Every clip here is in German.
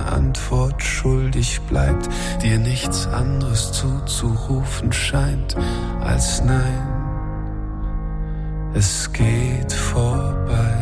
eine Antwort schuldig bleibt, dir nichts anderes zuzurufen scheint als nein. Es geht vorbei.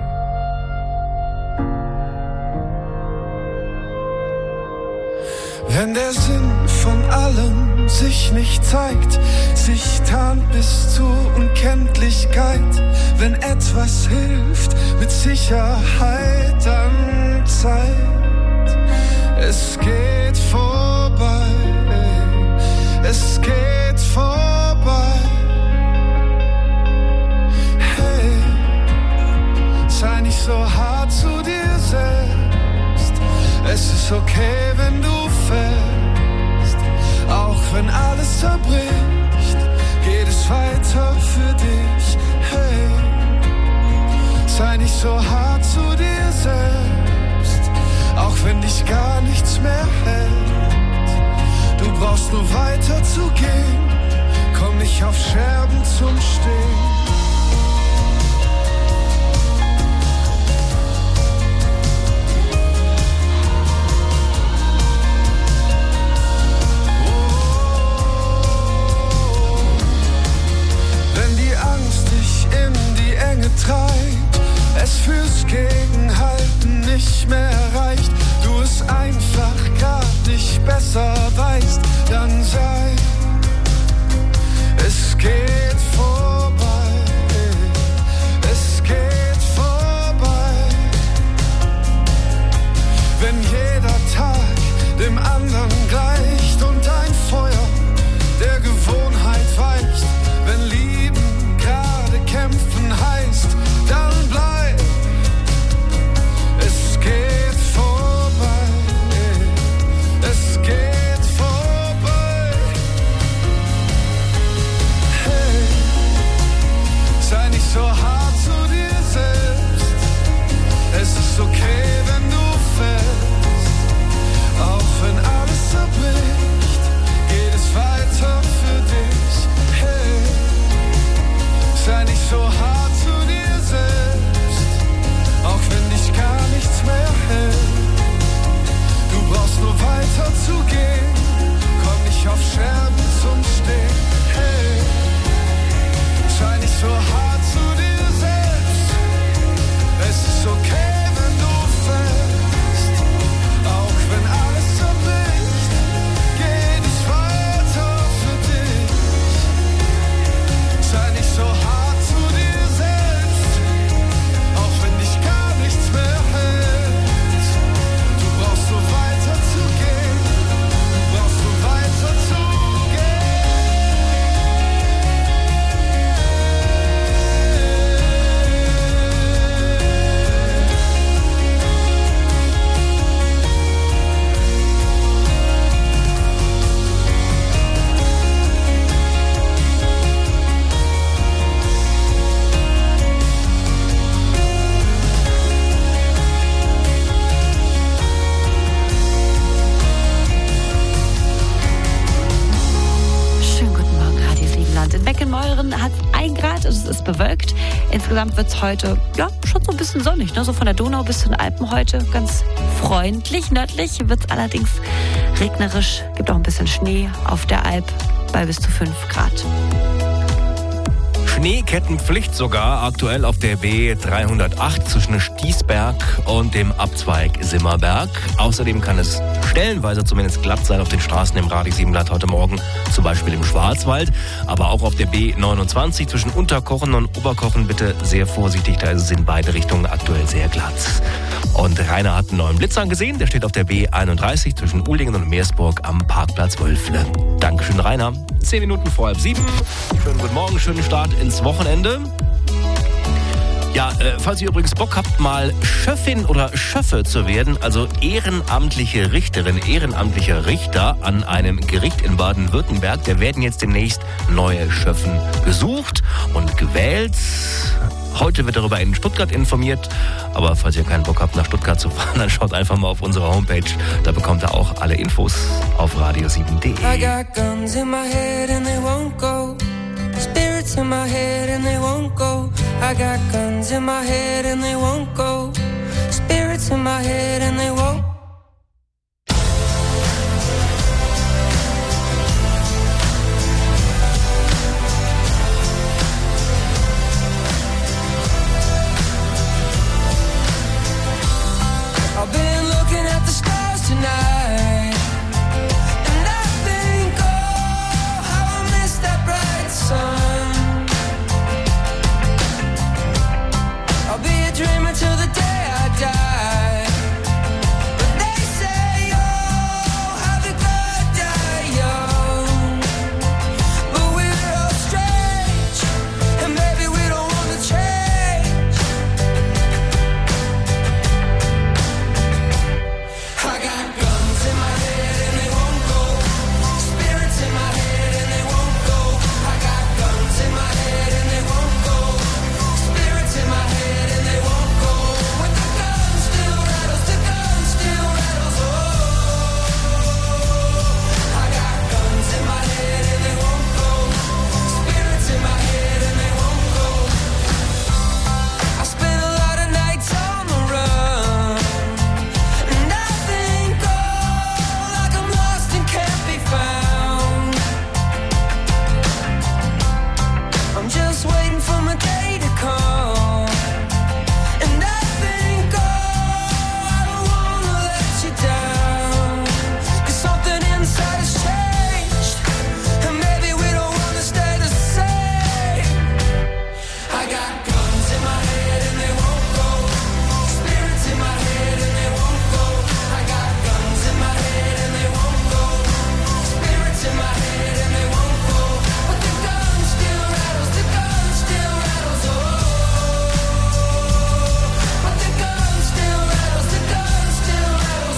Wenn der Sinn von allem sich nicht zeigt, sich tarnt bis zur Unkenntlichkeit, wenn etwas hilft, mit Sicherheit dann Zeit. Es geht vorbei, es geht vorbei. Hey, sei nicht so hart zu dir selbst. Es ist okay, wenn du fällst, auch wenn alles zerbricht, geht es weiter für dich. Hey, sei nicht so hart zu dir selbst, auch wenn dich gar nichts mehr hält. Du brauchst nur weiter zu gehen, komm nicht auf Scherben zum Stehen. Treibt, es fürs Gegenhalten nicht mehr reicht, du es einfach grad nicht besser weißt, dann sei, es geht vorbei, es geht vorbei. Wenn jeder Tag dem anderen gleicht und ein Feuer der Gewohnheit weicht, wenn Lieben gerade kämpfen heißt, dann bleib, es geht vorbei, es geht vorbei. Hey, sei nicht so hart zu dir selbst, es ist okay, wenn du fällst, auch wenn alles zerbricht, geht es weiter für dich. Hey, sei nicht so hart zu dir selbst, auch wenn dich gar nichts mehr hält. Du brauchst nur weiter zu gehen, komm nicht auf Scherben zum Stehen. Hey, sei nicht so hart zu dir selbst, es ist okay, wenn du fällst, auch wenn alles zerbricht, geht es weiter für dich. Sei nicht so hart zu dir selbst, auch wenn dich gar nichts mehr hält. Du brauchst nur weiter zu gehen, du brauchst nur weiter zu in Beckenmeuren hat es 1 Grad, also es ist bewölkt. Insgesamt wird es heute schon so ein bisschen sonnig, ne? So von der Donau bis zu den Alpen heute ganz freundlich. Nördlich wird es allerdings regnerisch, gibt auch ein bisschen Schnee auf der Alp bei bis zu 5 Grad. Schneekettenpflicht sogar aktuell auf der B308 zwischen Stießberg und dem Abzweig Simmerberg. Außerdem kann es stellenweise zumindest glatt sein auf den Straßen im Radio 7 Blatt heute Morgen, zum Beispiel im Schwarzwald. Aber auch auf der B29 zwischen Unterkochen und Oberkochen bitte sehr vorsichtig, da ist es in beide Richtungen aktuell sehr glatt. Und Rainer hat einen neuen Blitzer gesehen, der steht auf der B31 zwischen Uhlingen und Meersburg am Parkplatz Wölfle. Dankeschön, Rainer. 10 Minuten vor 6:30. Schönen guten Morgen, schönen Start ins Wochenende. Ja, falls ihr übrigens Bock habt, mal Schöffin oder Schöffe zu werden, also ehrenamtliche Richterin, ehrenamtlicher Richter an einem Gericht in Baden-Württemberg, da werden jetzt demnächst neue Schöffen gesucht und gewählt. Heute wird darüber in Stuttgart informiert, aber falls ihr keinen Bock habt, nach Stuttgart zu fahren, dann schaut einfach mal auf unsere Homepage, da bekommt ihr auch alle Infos auf radio7.de. I got guns in my head and they won't go. Spirits in my head and they won't go. I got guns in my head and they won't go. Spirits in my head and they won't. us tonight. And I think, oh, how I miss that bright sun. I'll be a dreamer till the day I die. But they say, oh, have a good die young. But we're all strange, and maybe we don't want to change. I got guns in my head and they won't go. Spirits in my head and they won't go. I got guns in my head and they won't go. Spirits in my head and they won't go. When the gun still rattles, the gun still rattles. Oh, I got guns in my head and they won't go. Spirits in my head and they won't go. I spent a lot of nights on the run, and I think, oh, like I'm lost and can't be found. I'm just waiting for my day to come. And I think, oh, I don't wanna let you down. 'Cause something inside has changed, and maybe we don't wanna stay the same. I got guns in my head and they won't go. Spirits in my head and they won't go. I got guns in my head and they won't go. Spirits in my head and they won't go. But the gun still rattles, the gun still rattles. Oh, but the gun still rattles, the gun still rattles.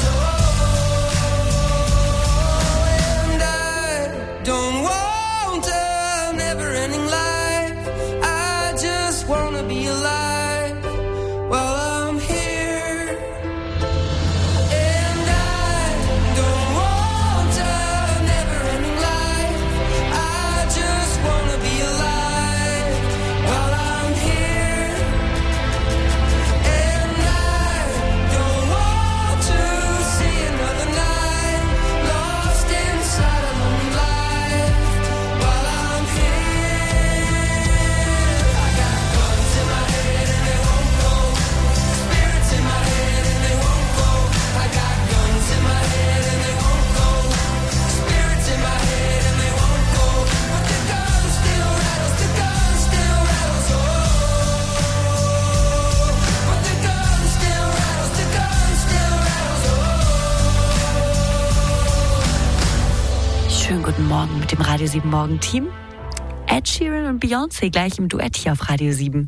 Oh, and I don't want a never-ending life. I just wanna be alive while I'm here. And I don't want a never-ending life. I just wanna be alive while I'm here. And I don't want to see another night lost inside a lonely life while I'm here. I got guns in my head and they won't go. Spirits in my head and they won't go. I got guns in my head and they won't go. Spirits in my head and they won't go. But the gun still rattles, the gun still rattles. Oh, but the gun still rattles, the gun still rattles. Oh. Schönen guten Morgen mit dem Radio 7 Morgen-Team. Ed Sheeran und Beyoncé gleich im Duett hier auf Radio 7.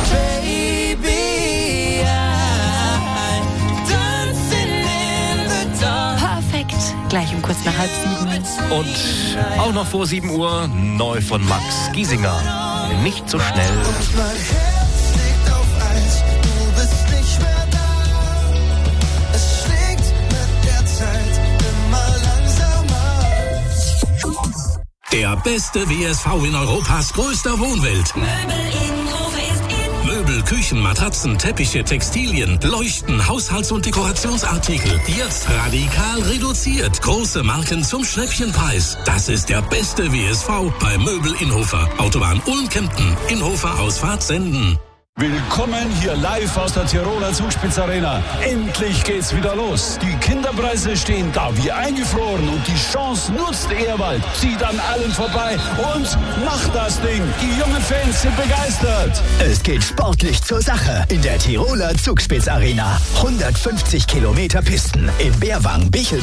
Baby, I'm dancing in the dark. Perfekt. Gleich um kurz nach 6:30. Und auch noch vor 7 Uhr neu von Max Giesinger. Nicht so schnell. Mein Herz liegt auf Eis, du bist nicht mehr da. Es schlägt mit der Zeit immer langsamer. Der beste WSV in Europas größter Wohnwelt. Möbel, Küchen, Matratzen, Teppiche, Textilien, Leuchten, Haushalts- und Dekorationsartikel. Jetzt radikal reduziert. Große Marken zum Schnäppchenpreis. Das ist der beste WSV bei Möbel Inhofer. Autobahn Ulm-Kempten. Inhofer Ausfahrt Senden. Willkommen hier live aus der Tiroler Zugspitzarena. Endlich geht's wieder los. Die Kinderpreise stehen da wie eingefroren und die Chance nutzt Ehrwald. Zieht an allen vorbei und macht das Ding. Die jungen Fans sind begeistert. Es geht sportlich zur Sache in der Tiroler Zugspitzarena. 150 Kilometer Pisten im Bärwang, Bichel